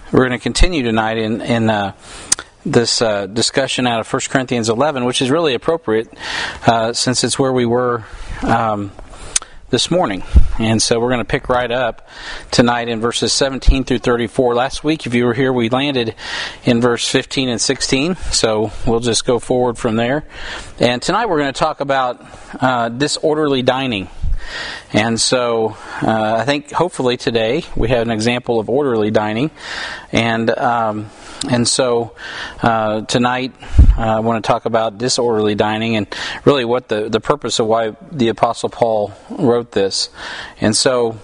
We're going to continue tonight in this discussion out of 1 Corinthians 11, which is really appropriate since it's where we were this morning. And so we're going to pick right up tonight in verses 17 through 34. Last week, if you were here, we landed in verse 15 and 16. So we'll just go forward from there. And tonight we're going to talk about disorderly dining. And so I think hopefully today we have an example of orderly dining. And so tonight I want to talk about disorderly dining and really what the purpose of why the Apostle Paul wrote this. And so,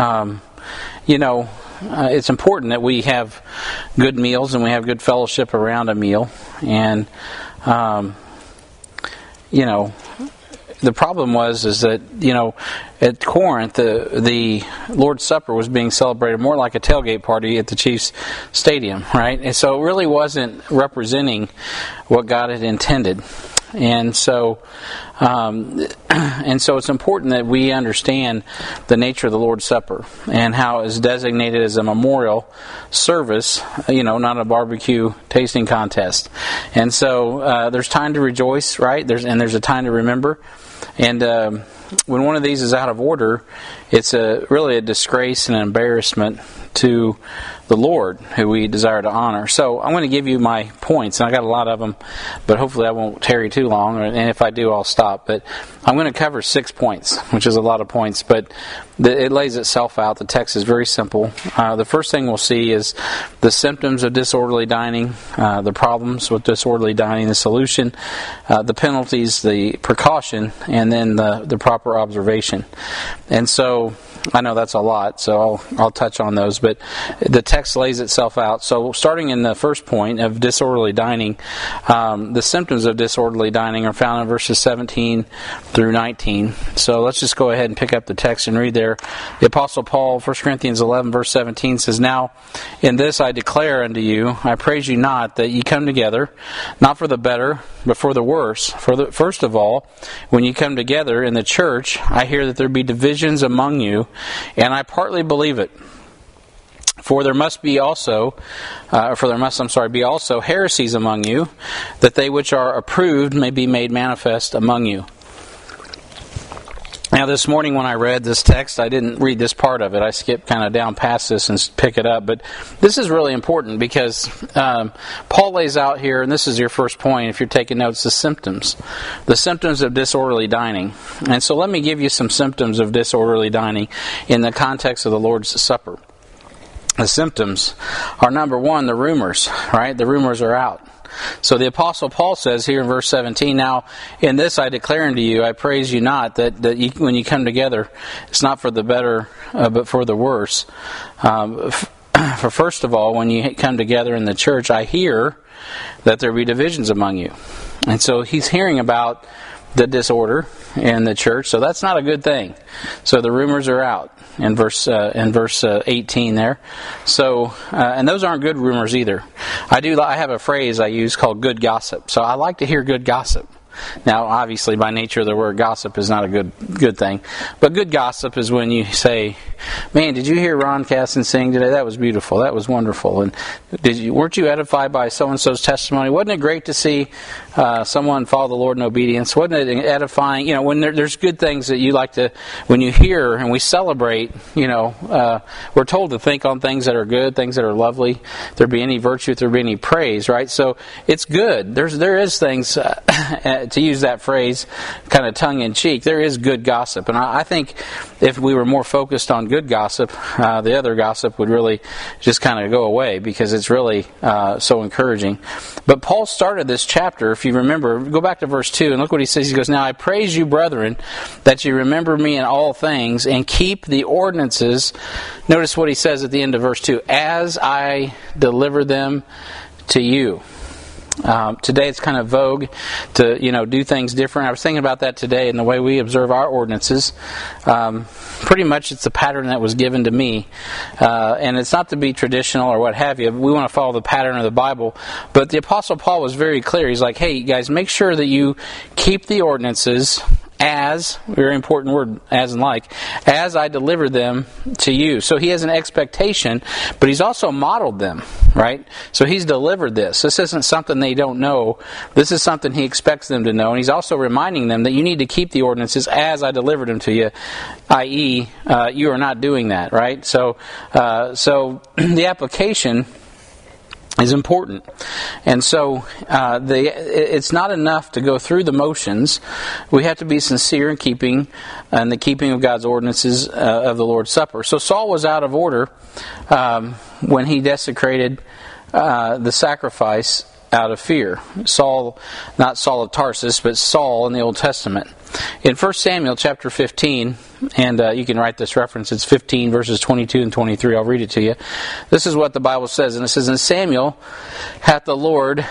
it's important that we have good meals and we have good fellowship around a meal. And, the problem is that, at Corinth, the Lord's Supper was being celebrated more like a tailgate party at the Chiefs Stadium, right? And so it really wasn't representing what God had intended. And so it's important that we understand the nature of the Lord's Supper and how it is designated as a memorial service, not a barbecue tasting contest. And so there's time to rejoice, right? There's a time to remember. And when one of these is out of order, it's really a disgrace and an embarrassment to the Lord, who we desire to honor. So I'm going to give you my points, and I got a lot of them, but hopefully I won't tarry too long, and if I do, I'll stop. But I'm going to cover 6 points, which is a lot of points, but it lays itself out. The text is very simple. The first thing we'll see is the symptoms of disorderly dining, the problems with disorderly dining, the solution, the penalties, the precaution, and then the proper observation. And so I know that's a lot, so I'll touch on those, but the text lays itself out. So starting in the first point of disorderly dining, the symptoms of disorderly dining are found in verses 17 through 19. So let's just go ahead and pick up the text and read there. The Apostle Paul, 1 Corinthians 11, verse 17 says, "Now in this I declare unto you, I praise you not, that ye come together, not for the better, but for the worse. First of all, when ye come together in the church, I hear that there be divisions among you, and I partly believe it. For there must be also heresies among you, that they which are approved may be made manifest among you." Now this morning when I read this text, I didn't read this part of it. I skipped kind of down past this and pick it up. But this is really important because Paul lays out here, and this is your first point if you're taking notes, the symptoms of disorderly dining. And so let me give you some symptoms of disorderly dining in the context of the Lord's Supper. The symptoms are, number one, the rumors, right? The rumors are out. So the Apostle Paul says here in verse 17, "Now in this I declare unto you, I praise you not, that when you come together, it's not for the better, but for the worse. For first of all, when you come together in the church, I hear that there be divisions among you." And so he's hearing about the disorder in the church, so that's not a good thing. So the rumors are out in verse 18 there. So and those aren't good rumors either. I have a phrase I use called good gossip. So I like to hear good gossip. Now, obviously, by nature of the word gossip is not a good thing. But good gossip is when you say, "Man, did you hear Ron Casson sing today? That was beautiful. That was wonderful. And weren't you edified by so-and-so's testimony? Wasn't it great to see someone follow the Lord in obedience? Wasn't it edifying?" When there's good things that you like to, when you hear and we celebrate, we're told to think on things that are good, things that are lovely. If there be any virtue, if there be any praise, right? So it's good. There is things, to use that phrase, kind of tongue-in-cheek, there is good gossip. And I think if we were more focused on good gossip, the other gossip would really just kind of go away because it's really so encouraging. But Paul started this chapter, if you remember, go back to verse 2 and look what he says. He goes, "Now I praise you, brethren, that you remember me in all things and keep the ordinances." Notice what he says at the end of verse 2, "as I deliver them to you." Today it's kind of vogue to do things different. I was thinking about that today in the way we observe our ordinances. Pretty much it's the pattern that was given to me, and it's not to be traditional or what have you. We want to follow the pattern of the Bible, but the Apostle Paul was very clear. He's like, "Hey guys, make sure that you keep the ordinances as, very important word, as and like, as I delivered them to you. So he has an expectation, but he's also modeled them, right? So he's delivered this. This isn't something they don't know. This is something he expects them to know. And he's also reminding them that you need to keep the ordinances as I delivered them to you, i.e., you are not doing that, right? So the application is important. And so it's not enough to go through the motions. We have to be sincere in the keeping of God's ordinances of the Lord's Supper. So Saul was out of order when he desecrated the sacrifice out of fear. Saul, not Saul of Tarsus, but Saul in the Old Testament. In 1 Samuel chapter 15, and you can write this reference, it's 15 verses 22 and 23, I'll read it to you. This is what the Bible says, and it says, "And Samuel hath the Lord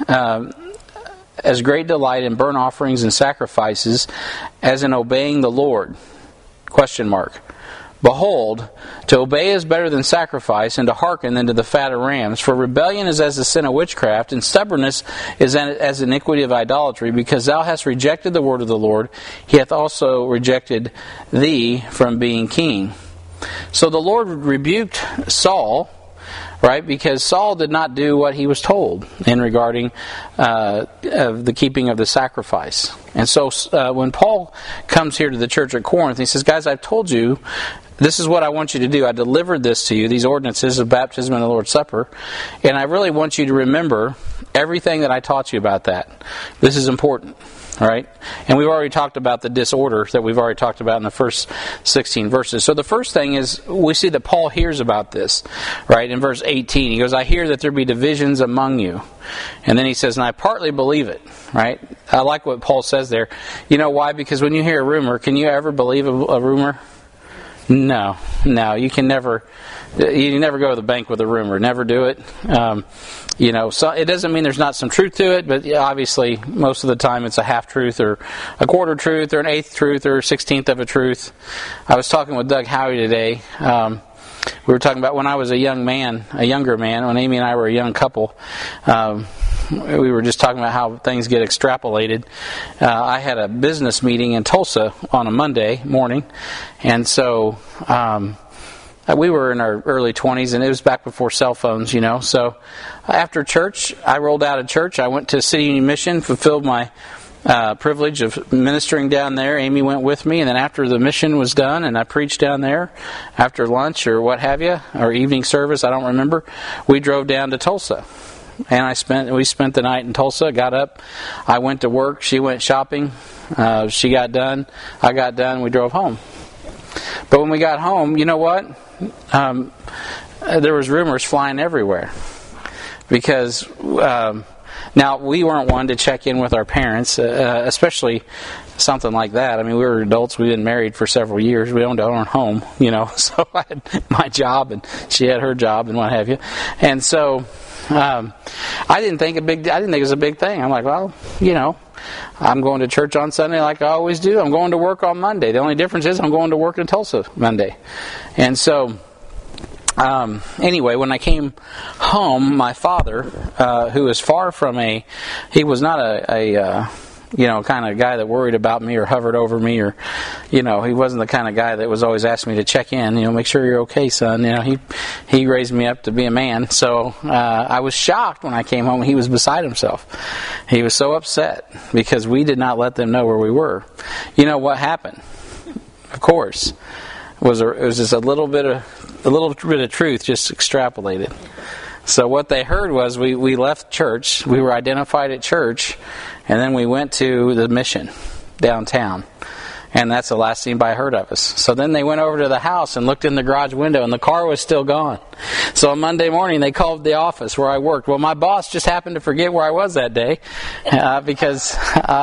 as great delight in burnt offerings and sacrifices as in obeying the Lord." Question mark. "Behold, to obey is better than sacrifice, and to hearken than to the fat of rams. For rebellion is as the sin of witchcraft, and stubbornness is as iniquity of idolatry. Because thou hast rejected the word of the Lord, he hath also rejected thee from being king." So the Lord rebuked Saul, right? Because Saul did not do what he was told in regarding of the keeping of the sacrifice. And so when Paul comes here to the church at Corinth, he says, "Guys, I've told you, this is what I want you to do. I delivered this to you, these ordinances of baptism and the Lord's Supper, and I really want you to remember everything that I taught you about that. This is important." All right? And we've already talked about the disorder that we've already talked about in the first 16 verses. So the first thing is, we see that Paul hears about this, right? In verse 18, he goes, "I hear that there be divisions among you." And then he says, "And I partly believe it," right? I like what Paul says there. You know why? Because when you hear a rumor, can you ever believe a rumor? No, you can never. You never go to the bank with a rumor. Never do it. So it doesn't mean there's not some truth to it, but obviously most of the time it's a half truth or a quarter truth or an eighth truth or a 16th of a truth. I was talking with Doug Howie today. We were talking about when I was a younger man, when Amy and I were a young couple. We were just talking about how things get extrapolated. I had a business meeting in Tulsa on a Monday morning, and so we were in our early 20s, and it was back before cell phones, So after church, I rolled out of church. I went to City Union Mission, fulfilled my privilege of ministering down there. Amy went with me, and then after the mission was done, and I preached down there after lunch or what have you, or evening service, I don't remember, we drove down to Tulsa. And we spent the night in Tulsa, got up, I went to work, she went shopping, she got done, I got done, we drove home. But when we got home, you know what? There was rumors flying everywhere. Because now we weren't one to check in with our parents, especially something like that. I mean, we were adults. We'd been married for several years. We owned our own home, So I had my job, and she had her job, and what have you. And so I didn't think it was a big thing. I'm like, well, I'm going to church on Sunday like I always do. I'm going to work on Monday. The only difference is I'm going to work in Tulsa Monday. And so anyway, when I came home, my father, who was far from he was not a kind of guy that worried about me or hovered over me, or, he wasn't the kind of guy that was always asking me to check in, make sure you're okay, son. He raised me up to be a man. So I was shocked when I came home. He was beside himself. He was so upset because we did not let them know where we were. What happened? Of course, it was just a little bit of truth just extrapolated. So what they heard was we left church, we were identified at church, and then we went to the mission downtown. And that's the last anybody heard of us. So then they went over to the house and looked in the garage window, and the car was still gone. So on Monday morning, they called the office where I worked. Well, my boss just happened to forget where I was that day because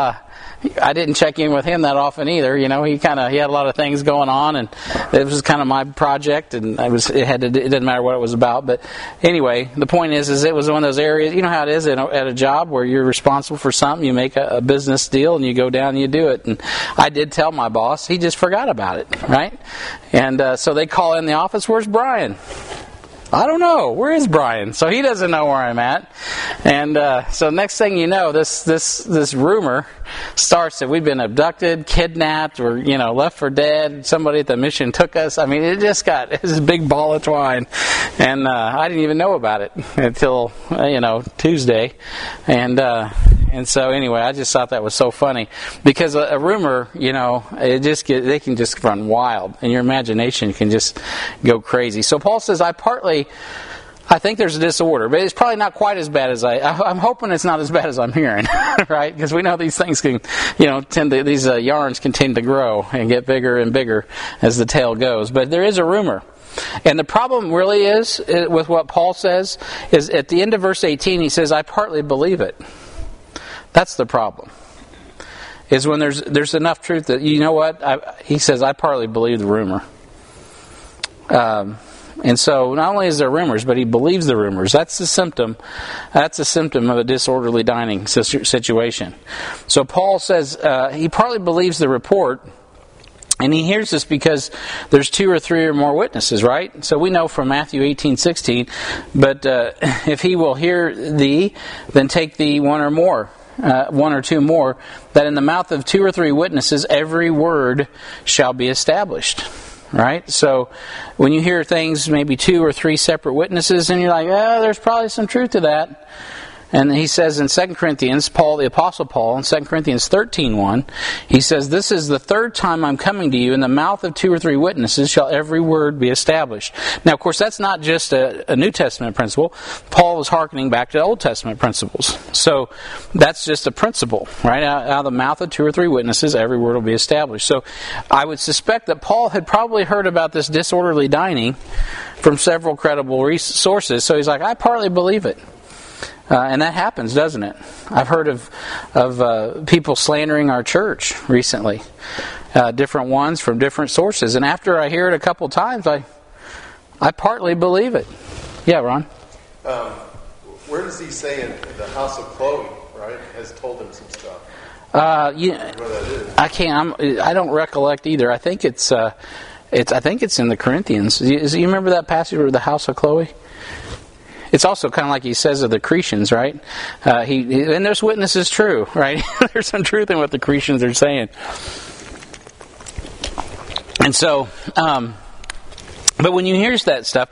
I didn't check in with him that often either. He had a lot of things going on, and it was kind of my project, and it didn't matter what it was about. But anyway, the point is it was one of those areas. You know how it is at a job where you're responsible for something. You make a business deal, and you go down and you do it. And I did tell my boss. He just forgot about it, right? And so they call in the office. Where's Brian? I don't know. Where is Brian? So he doesn't know where I'm at. And so next thing you know, this rumor starts that we've been abducted, kidnapped, or left for dead. Somebody at the mission took us. I mean, it just got this big ball of twine, and I didn't even know about it until Tuesday. And so anyway, I just thought that was so funny because a rumor, they can just run wild, and your imagination can just go crazy. So Paul says, I think there's a disorder, but it's probably not quite as bad as I'm hoping it's not as bad as I'm hearing, right? Because we know these things can, these yarns can tend to grow and get bigger and bigger as the tale goes. But there is a rumor. And the problem really is with what Paul says is at the end of verse 18, he says, I partly believe it. That's the problem. Is when there's enough truth that, he says, I partly believe the rumor. And so not only is there rumors, but he believes the rumors. That's a symptom of a disorderly dining situation. So Paul says he partly believes the report, and he hears this because there's 2 or 3 or more witnesses, right? So we know from Matthew 18:16, but if he will hear thee, then take thee 1 or 2 more, that in the mouth of 2 or 3 witnesses every word shall be established. Right? So when you hear things, maybe 2 or 3 separate witnesses, and you're like, there's probably some truth to that. And he says in 2 Corinthians, the Apostle Paul, in 2 Corinthians 13:1, he says, this is the 3rd time I'm coming to you. In the mouth of 2 or 3 witnesses shall every word be established. Now, of course, that's not just a New Testament principle. Paul is hearkening back to Old Testament principles. So that's just a principle, right? Out of the mouth of 2 or 3 witnesses, every word will be established. So I would suspect that Paul had probably heard about this disorderly dining from several credible sources. So he's like, I partly believe it. And that happens, doesn't it? I've heard of people slandering our church recently, different ones from different sources. And after I hear it a couple times, I partly believe it. Yeah, Ron? Where does he say in the house of Chloe, right, has told him some stuff? Where that is. I don't recollect either. I think it's in the Corinthians. You remember that passage with the house of Chloe? It's also kind of like he says of the Cretans, right? And there's witnesses true, right? There's some truth in what the Cretans are saying. And so, but when you hear that stuff,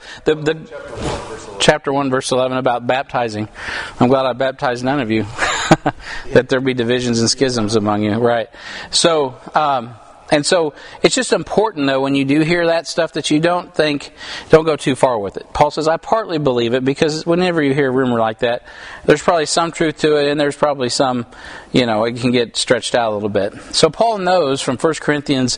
chapter 1, verse 11 about baptizing, I'm glad I baptized none of you, that there be divisions and schisms among you, right? So, and so it's just important, though, when you do hear that stuff that you don't go too far with it. Paul says, I partly believe it, because whenever you hear a rumor like that, there's probably some truth to it, and there's probably some, it can get stretched out a little bit. So Paul knows from 1 Corinthians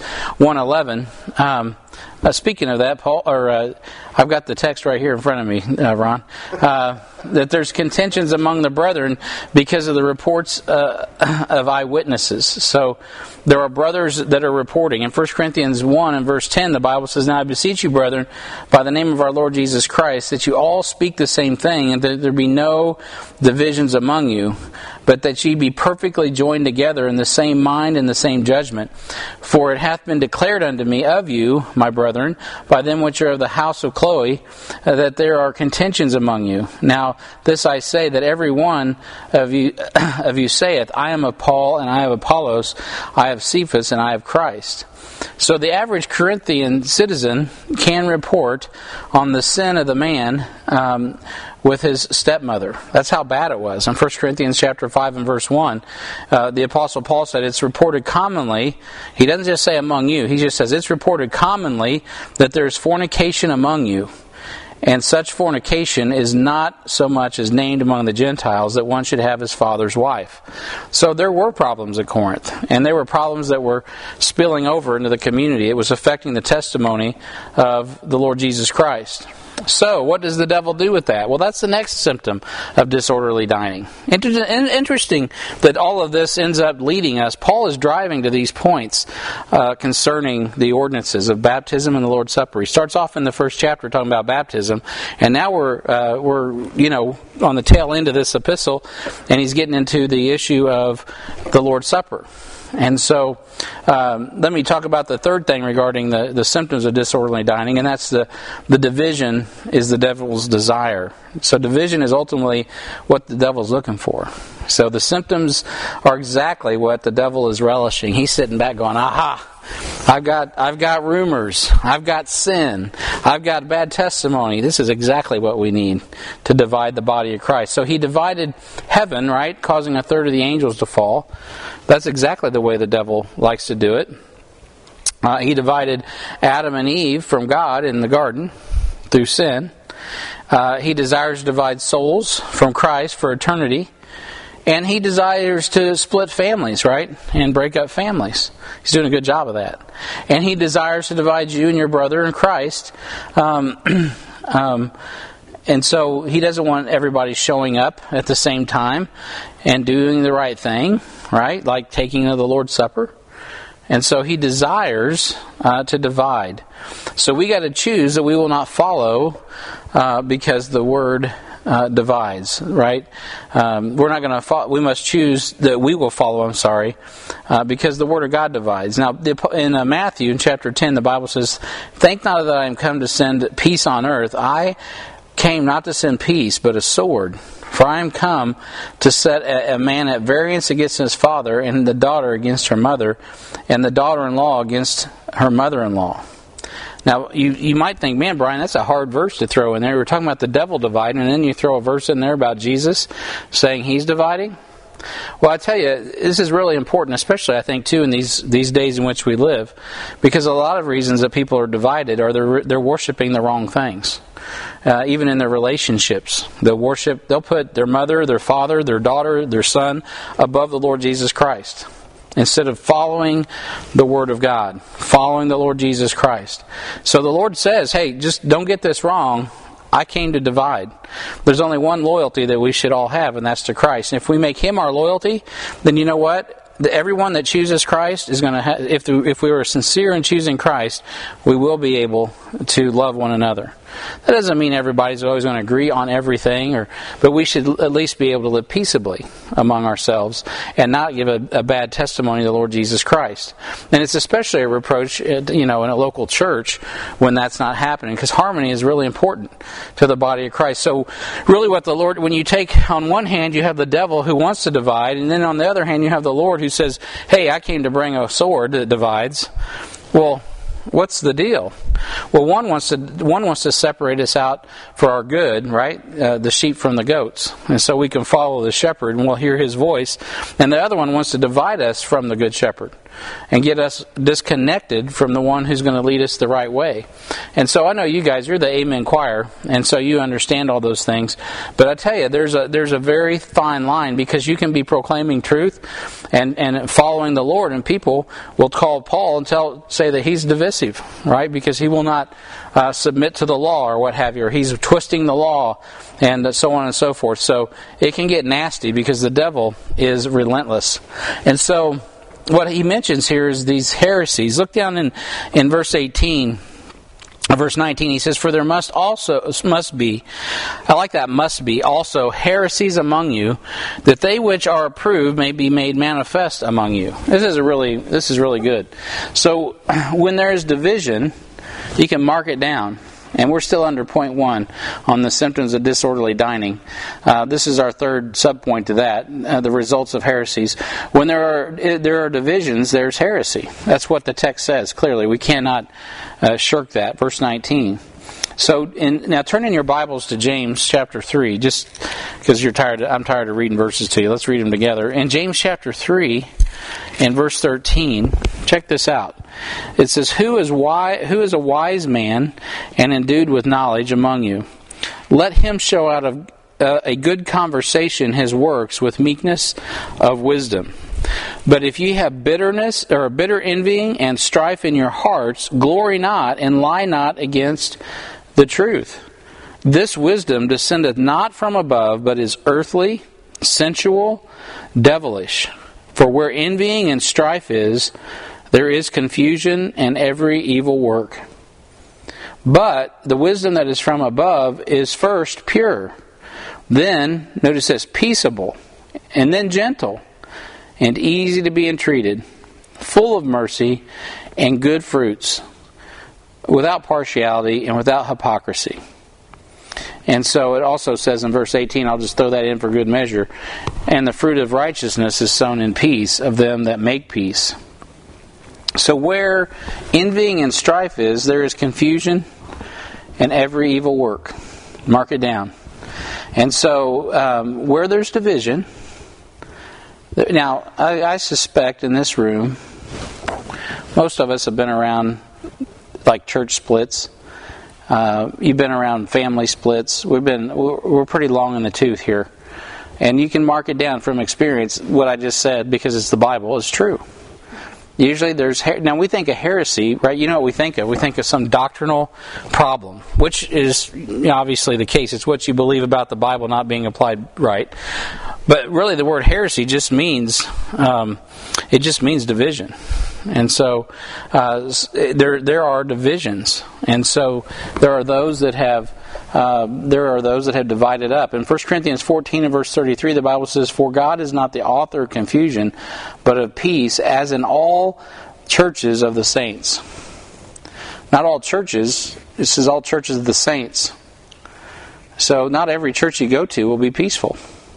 1:11, speaking of that, I've got the text right here in front of me, Ron, that there's contentions among the brethren because of the reports of eyewitnesses. So there are brothers that are reporting. In 1 Corinthians 1 and verse 10, the Bible says, Now I beseech you, brethren, by the name of our Lord Jesus Christ, that you all speak the same thing, and that there be no divisions among you, but that ye be perfectly joined together in the same mind and the same judgment. For it hath been declared unto me of you, my brethren, by them which are of the house of Chloe, that there are contentions among you. Now this I say, that every one of you saith, I am of Paul, and I have Apollos, I have Cephas, and I have Christ. So the average Corinthian citizen can report on the sin of the man with his stepmother. That's how bad it was. In 1 Corinthians chapter 5 and verse 1, the Apostle Paul said it's reported commonly. He doesn't just say among you. He just says it's reported commonly that there's fornication among you. And such fornication is not so much as named among the Gentiles that one should have his father's wife. So there were problems at Corinth, and there were problems that were spilling over into the community. It was affecting the testimony of the Lord Jesus Christ. So, what does the devil do with that? Well, that's the next symptom of disorderly dining. Interesting that all of this ends up leading us. Paul is driving to these points concerning the ordinances of baptism and the Lord's Supper. He starts off in the first chapter talking about baptism, and now we're on the tail end of this epistle, and he's getting into the issue of the Lord's Supper. And so, let me talk about the third thing regarding the symptoms of disorderly dining, and that's the division is the devil's desire. So division is ultimately what the devil's looking for. So the symptoms are exactly what the devil is relishing. He's sitting back going, aha, I've got rumors, I've got sin, I've got bad testimony. This is exactly what we need to divide the body of Christ. So he divided heaven, right, causing a third of the angels to fall. That's exactly the way the devil likes to do it. He divided Adam and Eve from God in the garden through sin. He desires to divide souls from Christ for eternity. And he desires to split families, right? And break up families. He's doing a good job of that. And he desires to divide you and your brother in Christ. And so he doesn't want everybody showing up at the same time and doing the right thing, right? Like taking of the Lord's Supper. And so he desires to divide. So we got to choose that we will not follow because the Word divides, right? We're not going to follow. We must choose that we will follow. Because the Word of God divides. Now, in Matthew, in chapter 10, the Bible says, "Think not that I am come to send peace on earth. I came not to send peace, but a sword. For I am come to set a man at variance against his father, and the daughter against her mother, and the daughter-in-law against her mother-in-law." Now, you might think, man, Brian, that's a hard verse to throw in there. We're talking about the devil dividing, and then you throw a verse in there about Jesus saying he's dividing? Well, I tell you, this is really important, especially, I think, too, in these days in which we live, because a lot of reasons that people are divided are they're worshiping the wrong things. Even in their relationships, they'll put their mother, their father, their daughter, their son above the Lord Jesus Christ. Instead of following the Word of God, following the Lord Jesus Christ. So the Lord says, hey, just don't get this wrong. I came to divide. There's only one loyalty that we should all have, and that's to Christ. And if we make Him our loyalty, then you know what? Everyone that chooses Christ is going to have, if we were sincere in choosing Christ, we will be able to love one another. That doesn't mean everybody's always going to agree on everything, but we should at least be able to live peaceably among ourselves and not give a bad testimony to the Lord Jesus Christ. And it's especially a reproach, in a local church when that's not happening, because harmony is really important to the body of Christ. So really what the Lord, when you take on one hand, you have the devil who wants to divide, and then on the other hand, you have the Lord who says, hey, I came to bring a sword that divides. Well, what's the deal? Well, one wants to separate us out for our good, right? The sheep from the goats. And so we can follow the shepherd and we'll hear his voice. And the other one wants to divide us from the good shepherd and get us disconnected from the one who's going to lead us the right way. And so I know you guys, you're the Amen choir, and so you understand all those things. But I tell you, there's a very fine line, because you can be proclaiming truth and following the Lord, and people will call Paul and say that he's divisive, right? Because he will not submit to the law or what have you, or he's twisting the law, and so on and so forth. So it can get nasty because the devil is relentless. And so what he mentions here is these heresies. Look down in verse 18. Verse 19, he says, "For there must be, I like that, must be, also heresies among you, that they which are approved may be made manifest among you." This is really good. So when there is division, you can mark it down. And we're still under point 1 on the symptoms of disorderly dining. This is our third subpoint to that, the results of heresies. When there are divisions, there's heresy. That's what the text says, clearly. We cannot shirk that. Verse 19. So, now turn in your Bibles to James chapter 3, just because I'm tired of reading verses to you. Let's read them together. In James chapter 3, in verse 13, check this out. It says, Who is a wise man and endued with knowledge among you? Let him show out of a good conversation his works with meekness of wisdom. But if ye have bitterness or bitter envying and strife in your hearts, glory not and lie not against the truth. This wisdom descendeth not from above, but is earthly, sensual, devilish. For where envying and strife is, there is confusion and every evil work. But the wisdom that is from above is first pure. Then, notice this, peaceable, and then gentle, and easy to be entreated, full of mercy and good fruits, without partiality and without hypocrisy. And so it also says in verse 18, I'll just throw that in for good measure, and the fruit of righteousness is sown in peace of them that make peace. So where envying and strife is, there is confusion and every evil work. Mark it down. And so where there's division, now I suspect in this room, most of us have been around like church splits. You've been around family splits. We're pretty long in the tooth here, and you can mark it down from experience. What I just said, because it's the Bible, is true. Usually now we think of heresy, right? You know what we think of? We think of some doctrinal problem, which is obviously the case. It's what you believe about the Bible not being applied right. But really the word heresy just means, it just means division. And so there are divisions. And so there are those that have divided up. In 1 Corinthians 14 and verse 33, the Bible says, "For God is not the author of confusion, but of peace, as in all churches of the saints." Not all churches. It says all churches of the saints. So not every church you go to will be peaceful.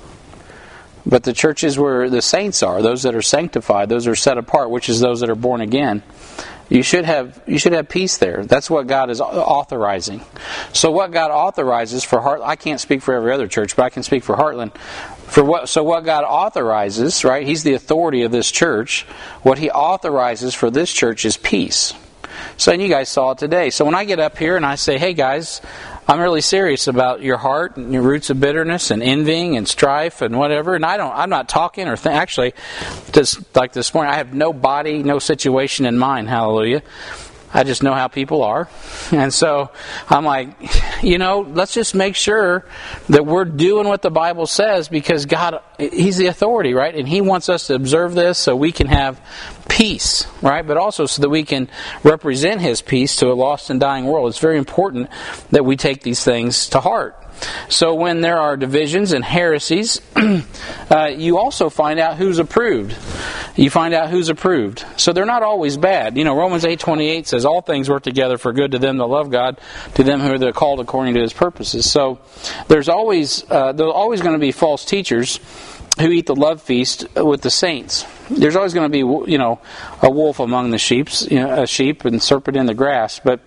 But the churches where the saints are, those that are sanctified, those that are set apart, which is those that are born again, you should have peace there. That's what God is authorizing. So what God authorizes for Heartland, I can't speak for every other church, but I can speak for Heartland. So what God authorizes, right? He's the authority of this church. What He authorizes for this church is peace. So, and you guys saw it today. So when I get up here and I say, "Hey guys, I'm really serious about your heart and your roots of bitterness and envying and strife and whatever," and I'm not talking or actually, just like this morning, I have no body, no situation in mind. Hallelujah. I just know how people are. And so I'm like, let's just make sure that we're doing what the Bible says, because God, He's the authority, right? And He wants us to observe this so we can have peace, right? But also so that we can represent His peace to a lost and dying world. It's very important that we take these things to heart. So when there are divisions and heresies, you also find out who's approved. You find out who's approved. So they're not always bad. Romans 8:28 says, "All things work together for good to them that love God, to them who are called according to His purposes." So there's always going to be false teachers who eat the love feast with the saints. There's always going to be, a wolf among the sheep, a sheep and serpent in the grass. But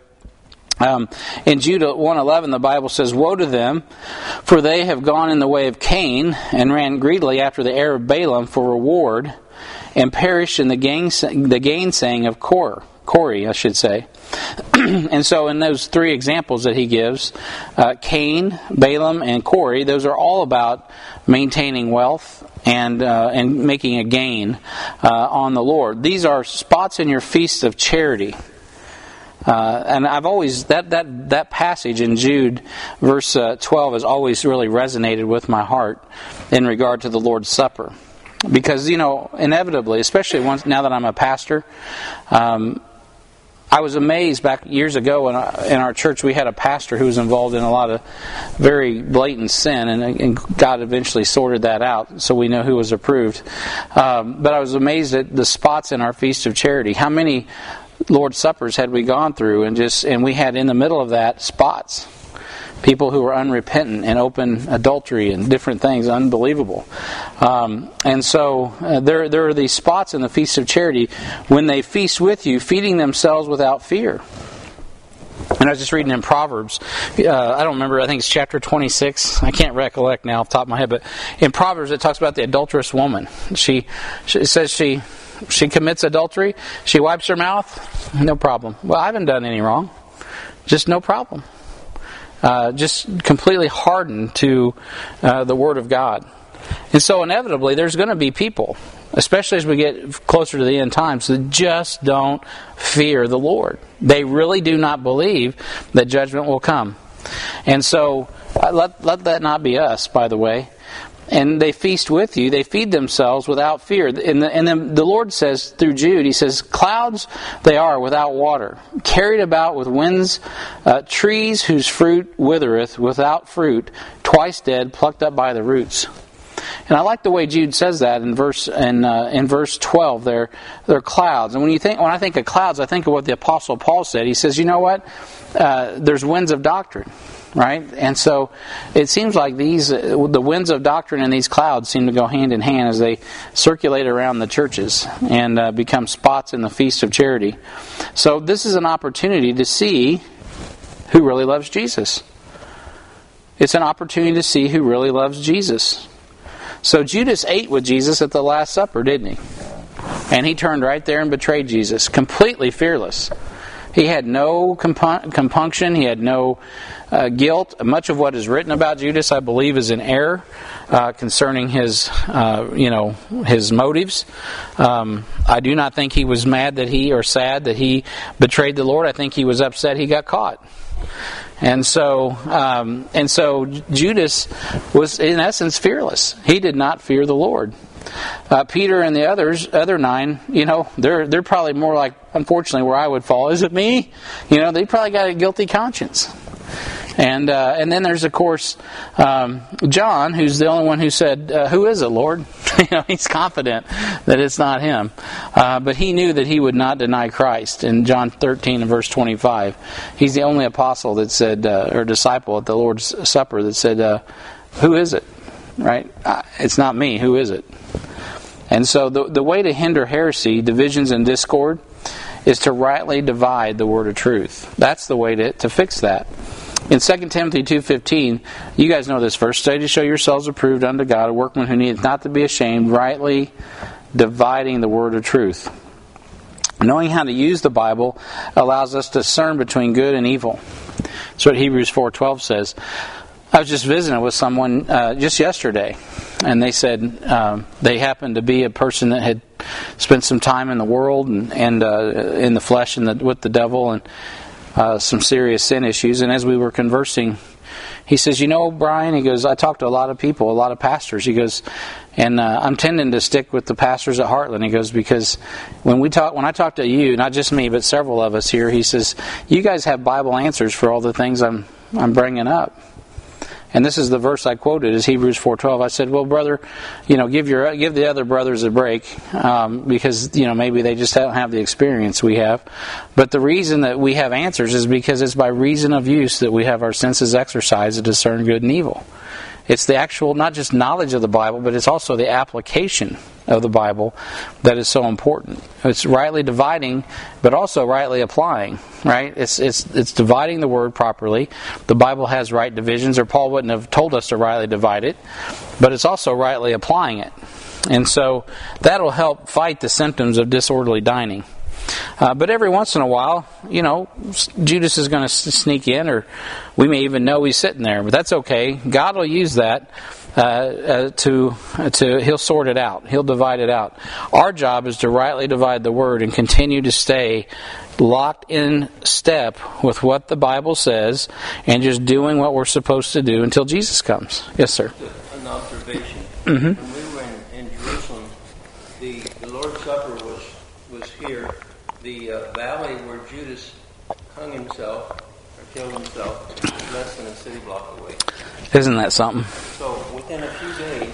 in Jude 1:11, the Bible says, "Woe to them, for they have gone in the way of Cain, and ran greedily after the heir of Balaam for reward, and perished in the gainsaying of Corey, I should say." And so in those three examples that he gives, Cain, Balaam, and Corey, those are all about maintaining wealth and making a gain on the Lord. These are spots in your feast of charity. And I've always, that passage in Jude, verse 12, has always really resonated with my heart in regard to the Lord's Supper. Because, inevitably, especially now that I'm a pastor, I was amazed back years ago in our church. We had a pastor who was involved in a lot of very blatant sin, and God eventually sorted that out, so we know who was approved. But I was amazed at the spots in our Feast of Charity. How many Lord's Suppers had we gone through, and we had in the middle of that spots. People who were unrepentant and open adultery and different things, unbelievable. And so there are these spots in the Feast of Charity when they feast with you, feeding themselves without fear. And I was just reading in Proverbs. I don't remember. I think it's chapter 26. I can't recollect now off the top of my head. But in Proverbs it talks about the adulterous woman. It says she commits adultery. She wipes her mouth. No problem. Well, I haven't done any wrong. Just no problem. Just completely hardened to the Word of God. And so inevitably there's going to be people, especially as we get closer to the end times, that just don't fear the Lord. They really do not believe that judgment will come. And so let that not be us, by the way. And they feast with you. They feed themselves without fear. And then the Lord says through Jude, He says, "Clouds they are without water, carried about with winds, trees whose fruit withereth, without fruit, twice dead, plucked up by the roots." And I like the way Jude says that in verse 12. They're clouds. And when I think of clouds, I think of what the Apostle Paul said. He says, "You know what? There's winds of doctrine." right? And so it seems like the winds of doctrine and these clouds seem to go hand in hand as they circulate around the churches and become spots in the feast of charity. So this is an opportunity to see who really loves Jesus. It's an opportunity to see who really loves Jesus. So Judas ate with Jesus at the Last Supper, didn't he? And he turned right there and betrayed Jesus, completely fearless. He had no compunction. He had no guilt. Much of what is written about Judas, I believe, is in error concerning his motives. I do not think he was mad or sad that he betrayed the Lord. I think he was upset he got caught. And so Judas was, in essence, fearless. He did not fear the Lord. Peter and the other 9, they're probably more like, unfortunately, where I would fall. Is it me? They probably got a guilty conscience. And then there's, of course, John, who's the only one who said, "Who is it, Lord?" He's confident that it's not him. But he knew that he would not deny Christ. In John 13 and verse 25, he's the only apostle that said, or disciple at the Lord's Supper that said, "Who is it?" Right? It's not me. Who is it? And so the way to hinder heresy, divisions, and discord is to rightly divide the word of truth. That's the way to fix that. In 2 Timothy 2:15, you guys know this verse, "Study to show yourselves approved unto God, a workman who needeth not to be ashamed, rightly dividing the word of truth." Knowing how to use the Bible allows us to discern between good and evil. That's what Hebrews 4:12 says. I was just visiting with someone just yesterday, and they said they happened to be a person that had spent some time in the world and in the flesh and with the devil and some serious sin issues. And as we were conversing, he says, Brian, he goes, I talk to a lot of people, a lot of pastors. He goes, and I'm tending to stick with the pastors at Heartland. He goes, because when I talk to you, not just me, but several of us here, he says, you guys have Bible answers for all the things I'm bringing up. And this is the verse I quoted, is Hebrews 4:12. I said, well, brother, give the other brothers a break, because, maybe they just don't have the experience we have. But the reason that we have answers is because it's by reason of use that we have our senses exercised to discern good and evil. It's the actual, not just knowledge of the Bible, but it's also the application of the Bible that is so important. It's rightly dividing, but also rightly applying, right? It's dividing the word properly. The Bible has right divisions, or Paul wouldn't have told us to rightly divide it, but it's also rightly applying it. And so that'll help fight the symptoms of disorderly dining. But every once in a while, Judas is going to sneak in, or we may even know he's sitting there. But that's okay. God will use that He'll sort it out. He'll divide it out. Our job is to rightly divide the Word and continue to stay locked in step with what the Bible says and just doing what we're supposed to do until Jesus comes. Yes, sir. An observation. Mm-hmm. When we were in Jerusalem, the Lord's Supper was here. The valley where Judas hung himself or killed himself was less than a city block away. Isn't that something? So within a few days,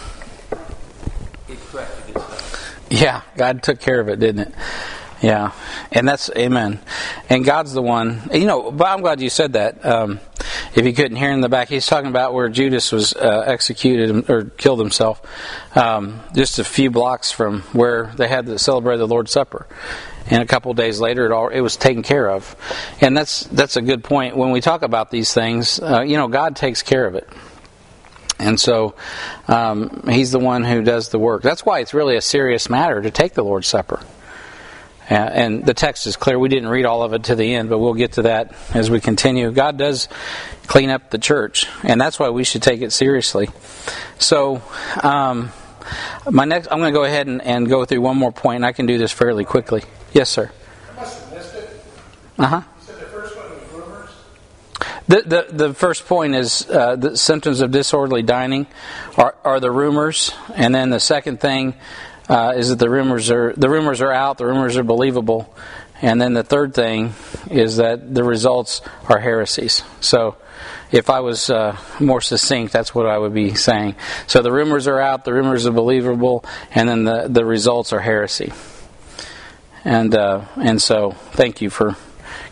it corrected itself. Yeah, God took care of it, didn't it? Yeah, and that's amen. And God's the one. But I'm glad you said that. If you couldn't hear in the back, he's talking about where Judas was executed or killed himself, just a few blocks from where they had to celebrate the Lord's Supper. And a couple of days later, it was taken care of. And that's a good point. When we talk about these things, God takes care of it. And so He's the one who does the work. That's why it's really a serious matter to take the Lord's Supper. And the text is clear. We didn't read all of it to the end, but we'll get to that as we continue. God does clean up the church, and that's why we should take it seriously. So, I'm going to go ahead and go through one more point, and I can do this fairly quickly. Yes, sir. I must have missed it. Uh-huh. You said the first one was rumors? The first point is the symptoms of disorderly dining are the rumors, and then the second thing is that the rumors are out, the rumors are believable, and then the third thing is that the results are heresies. So, if I was more succinct, that's what I would be saying. So the rumors are out, the rumors are believable, and then the results are heresy. And so, thank you for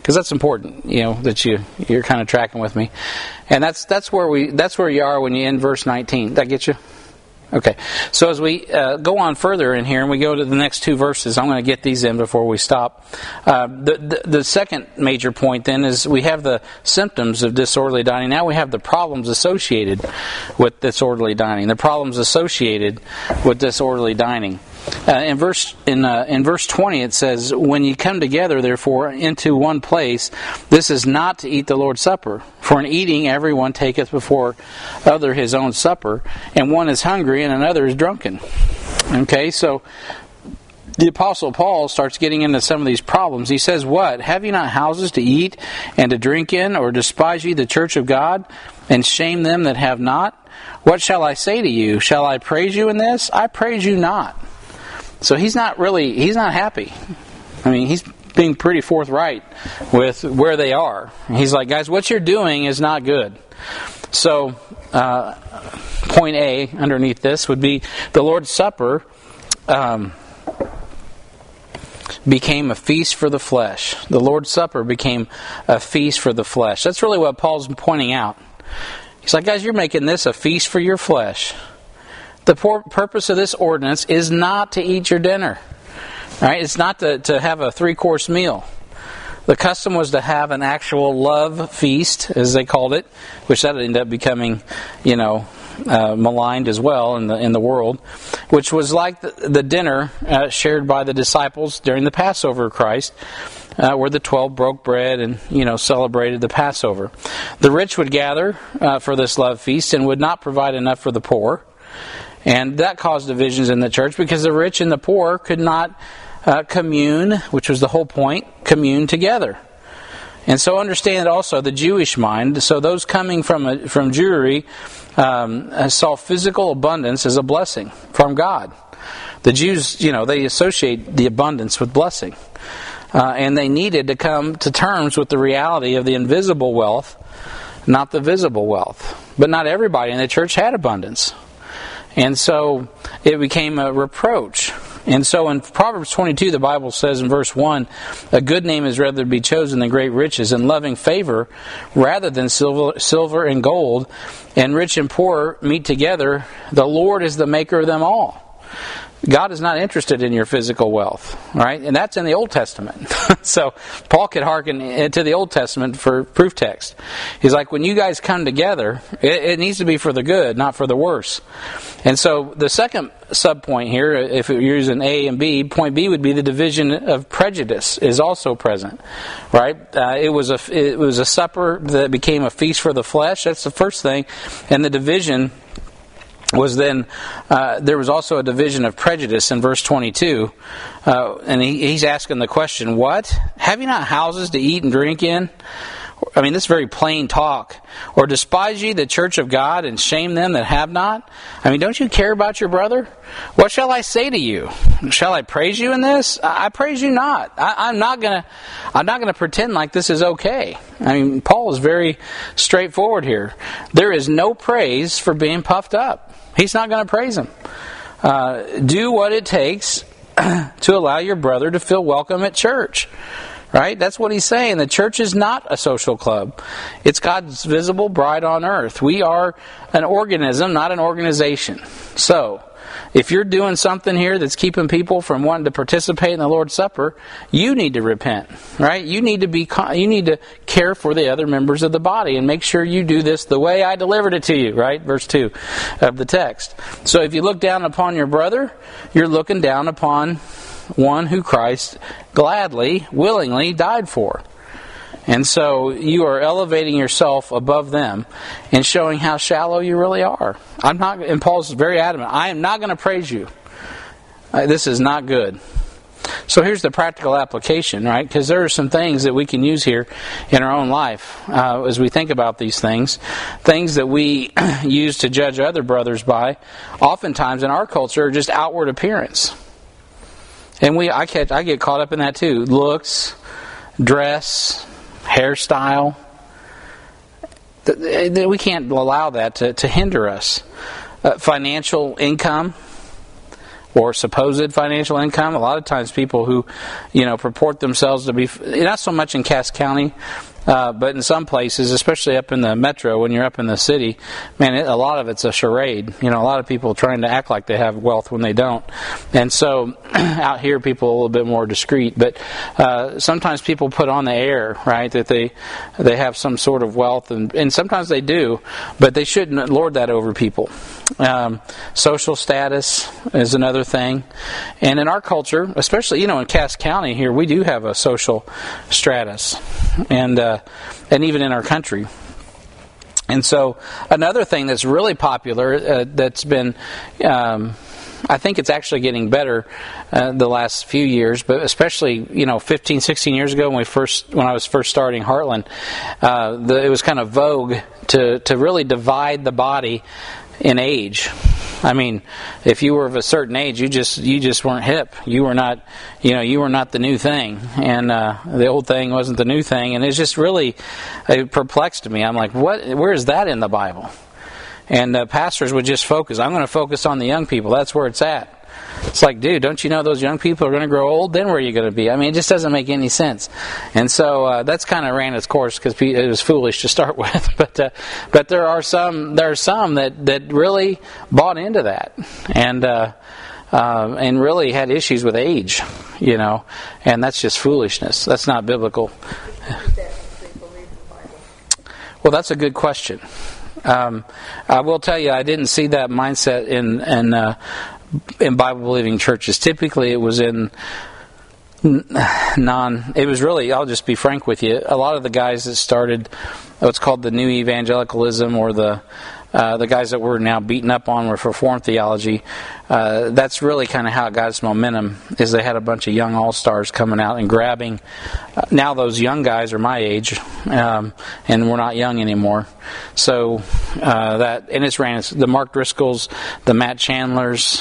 because that's important, that you're kind of tracking with me. And that's where you are when you end verse 19. That get you? Okay. So as we go on further in here and we go to the next two verses, I'm going to get these in before we stop. The second major point then is we have the symptoms of disorderly dining. Now we have the problems associated with disorderly dining. The problems associated with disorderly dining. In verse 20 it says, "When you come together, therefore, into one place, this is not to eat the Lord's Supper. For in eating everyone taketh before other his own supper, and one is hungry and another is drunken." Okay, so the Apostle Paul starts getting into some of these problems. He says, "What? Have you not houses to eat and to drink in, or despise ye the church of God, and shame them that have not? What shall I say to you? Shall I praise you in this? I praise you not." So he's not happy. I mean, he's being pretty forthright with where they are. He's like, guys, what you're doing is not good. So, point A underneath this would be the Lord's Supper became a feast for the flesh. The Lord's Supper became a feast for the flesh. That's really what Paul's pointing out. He's like, guys, you're making this a feast for your flesh. The purpose of this ordinance is not to eat your dinner. Right? It's not to have a 3-course meal. The custom was to have an actual love feast, as they called it, which that ended up becoming, maligned as well in the world, which was like the dinner shared by the disciples during the Passover of Christ, where the 12 broke bread and celebrated the Passover. The rich would gather for this love feast and would not provide enough for the poor. And that caused divisions in the church because the rich and the poor could not commune, which was the whole point, commune together. And so understand also the Jewish mind. So those coming from Jewry saw physical abundance as a blessing from God. The Jews, they associate the abundance with blessing. And they needed to come to terms with the reality of the invisible wealth, not the visible wealth. But not everybody in the church had abundance. And so it became a reproach. And so in Proverbs 22, the Bible says in verse 1, "A good name is rather to be chosen than great riches, and loving favor rather than silver and gold. And rich and poor meet together. The Lord is the maker of them all." God is not interested in your physical wealth, right? And that's in the Old Testament. So Paul could hearken to the Old Testament for proof text. He's like, when you guys come together, it needs to be for the good, not for the worse. And so the second sub-point here, if you're using A and B, point B would be the division of prejudice is also present, right? It was a supper that became a feast for the flesh. That's the first thing. And the division was then, there was also a division of prejudice in verse 22. And he's asking the question, what? Have you not houses to eat and drink in? I mean, this is very plain talk. Or despise ye the church of God and shame them that have not? I mean, don't you care about your brother? What shall I say to you? Shall I praise you in this? I praise you not. I'm not gonna pretend like this is okay. I mean, Paul is very straightforward here. There is no praise for being puffed up. He's not going to praise him. Do what it takes to allow your brother to feel welcome at church. Right? That's what he's saying. The church is not a social club. It's God's visible bride on earth. We are an organism, not an organization. So, if you're doing something here that's keeping people from wanting to participate in the Lord's Supper, you need to repent, right? You need to care for the other members of the body and make sure you do this the way I delivered it to you, right? Verse 2 of the text. So if you look down upon your brother, you're looking down upon one who Christ gladly, willingly died for. And so you are elevating yourself above them and showing how shallow you really are. And Paul's very adamant, I am not going to praise you. This is not good. So here's the practical application, right? Because there are some things that we can use here in our own life as we think about these things. Things that we use to judge other brothers by, oftentimes in our culture, are just outward appearance. And I get caught up in that too. Looks, dress, hairstyle. We can't allow that to hinder us. Financial income. or supposed financial income. A lot of times people who, purport themselves to be, not so much in Cass County, but in some places, especially up in the metro, when you're up in the city, man, a lot of it's a charade. A lot of people trying to act like they have wealth when they don't. And so out here, people are a little bit more discreet. But sometimes people put on the air, right, that they have some sort of wealth, and sometimes they do, but they shouldn't lord that over people. Social status is another thing. And in our culture, especially, in Cass County here, we do have a social stratus. And even in our country. And so another thing that's really popular that's been, I think it's actually getting better the last few years, but especially 15, 16 years ago when I was first starting Heartland, it was kind of vogue to really divide the body in age. I mean, if you were of a certain age, you just weren't hip. You were not, you were not the new thing, and the old thing wasn't the new thing. And it's just really, it perplexed me. I'm like, where is that in the Bible? And pastors would just focus. I'm going to focus on the young people. That's where it's at. It's like, dude, don't you know those young people are going to grow old? Then where are you going to be? I mean, it just doesn't make any sense. And so that's kind of ran its course because it was foolish to start with. But there are some that really bought into that and really had issues with age, and that's just foolishness. That's not biblical. Well, that's a good question. I will tell you, I didn't see that mindset in Bible-believing churches. Typically, it was in it was really, I'll just be frank with you, a lot of the guys that started what's called the new evangelicalism, or the guys that we're now beaten up on were Reformed theology. That's really kind of how it got its momentum, is they had a bunch of young all-stars coming out and grabbing. Now those young guys are my age, and we're not young anymore. So and it's ran the Mark Driscolls, the Matt Chandlers,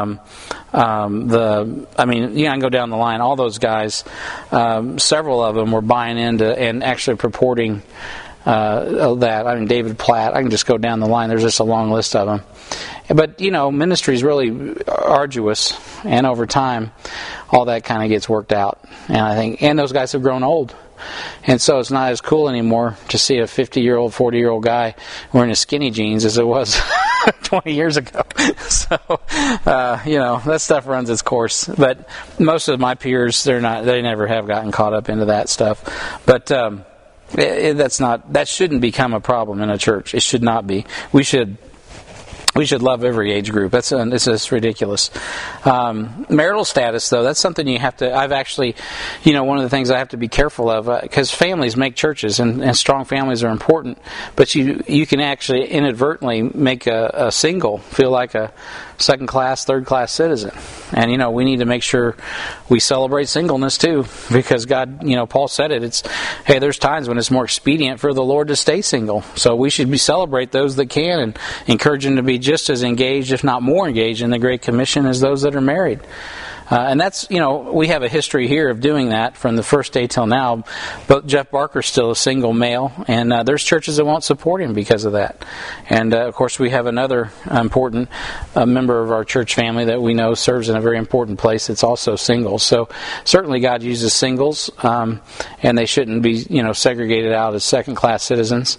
you can go down the line. All those guys, several of them were buying into and actually purporting that. I mean, David Platt, I can just go down the line. There's just a long list of them. But, ministry is really arduous, and over time, all that kind of gets worked out. And those guys have grown old. And so it's not as cool anymore to see a 50-year-old, 40-year-old guy wearing his skinny jeans as it was 20 years ago. So, that stuff runs its course. But most of my peers, they never have gotten caught up into that stuff. But, that shouldn't become a problem in a church. It should not be. We should love every age group. It's just ridiculous. Marital status, though, that's something you have to. I've actually, one of the things I have to be careful of, because families make churches, and strong families are important. But you can actually inadvertently make a single feel like a second-class, third-class citizen. And, we need to make sure we celebrate singleness, too, because God, Paul said it. There's times when it's more expedient for the Lord to stay single. So we should celebrate those that can and encourage them to be just as engaged, if not more engaged, in the Great Commission as those that are married. And that's, we have a history here of doing that from the first day till now. But Jeff Barker's still a single male, and there's churches that won't support him because of that. And, of course, we have another important member of our church family that we know serves in a very important place that's also single. So certainly God uses singles, and they shouldn't be, segregated out as second-class citizens.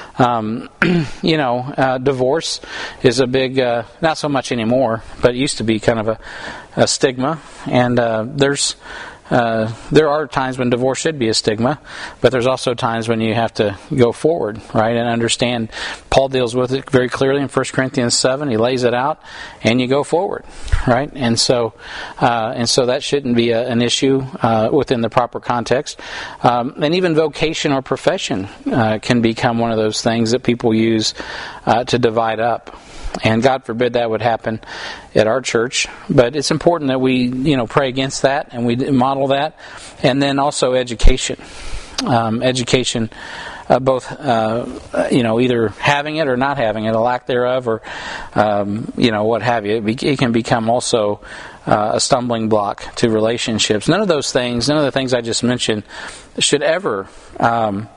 Divorce is a big, not so much anymore, but it used to be kind of a stigma, and there are times when divorce should be a stigma, but there's also times when you have to go forward, right, and understand. Paul deals with it very clearly in 1 Corinthians 7. He lays it out, and you go forward, right? And so that shouldn't be an issue within the proper context. And even vocation or profession can become one of those things that people use to divide up. And God forbid that would happen at our church. But it's important that we, pray against that and we model that. And then also education. Education, both, either having it or not having it, a lack thereof, or, what have you. It can become also a stumbling block to relationships. None of the things I just mentioned should ever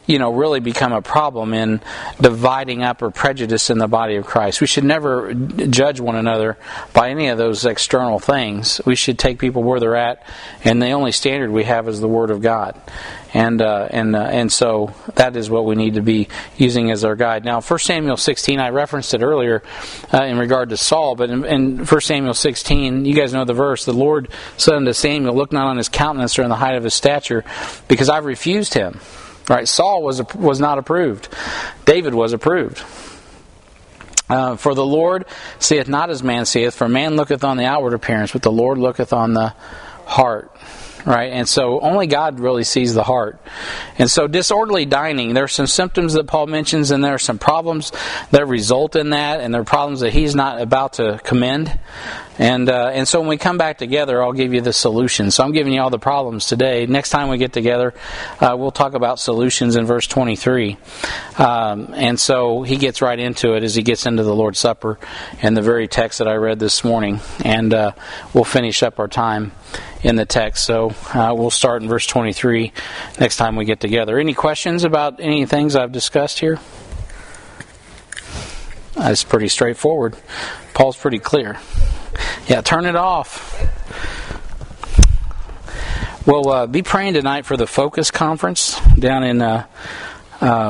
really become a problem in dividing up or prejudice in the body of Christ. We should never judge one another by any of those external things. We should take people where they're at, and the only standard we have is the Word of God. And so that is what we need to be using as our guide. Now, 1 Samuel 16, I referenced it earlier in regard to Saul, but in 1 Samuel 16, you guys know the verse, the Lord said unto Samuel, look not on his countenance or on the height of his stature, because I've refused him. Right? Saul was not approved. David was approved. For the Lord seeth not as man seeth, for man looketh on the outward appearance, but the Lord looketh on the heart. Right? And so only God really sees the heart. And so disorderly dining, there are some symptoms that Paul mentions, and there are some problems that result in that, and there are problems that he's not about to commend. And so when we come back together, I'll give you the solution. So I'm giving you all the problems today. Next time we get together, we'll talk about solutions in verse 23. And so he gets right into it as he gets into the Lord's Supper and the very text that I read this morning. And we'll finish up our time in the text. So we'll start in verse 23 next time we get together. Any questions about any things I've discussed here? That's pretty straightforward. Paul's pretty clear. Yeah, turn it off. We'll be praying tonight for the Focus Conference down in